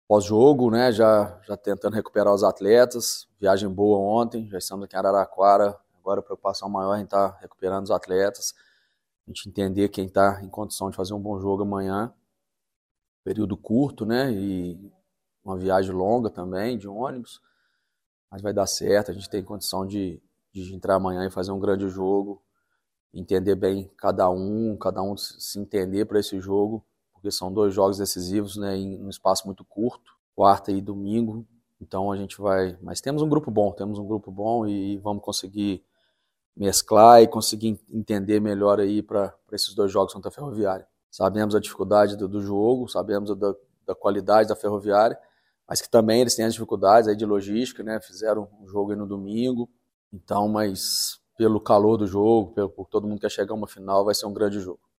pós-jogo, né, já tentando recuperar os atletas, viagem boa ontem, já estamos aqui em Araraquara, agora a preocupação maior é em estar recuperando os atletas, a gente entender quem está em condição de fazer um bom jogo amanhã, período curto, né, e uma viagem longa também, de ônibus, mas vai dar certo, a gente tem condição de entrar amanhã e fazer um grande jogo, entender bem cada um se entender para esse jogo, porque são 2 jogos decisivos, né, em um espaço muito curto, quarta e domingo, então a gente vai, mas temos um grupo bom e vamos conseguir mesclar e conseguir entender melhor aí para esses 2 jogos contra a Ferroviária. Sabemos a dificuldade do jogo, sabemos da qualidade da Ferroviária, mas que também eles têm as dificuldades aí de logística, né? Fizeram um jogo aí no domingo, então, mas pelo calor do jogo, por todo mundo que quer chegar a uma final, vai ser um grande jogo.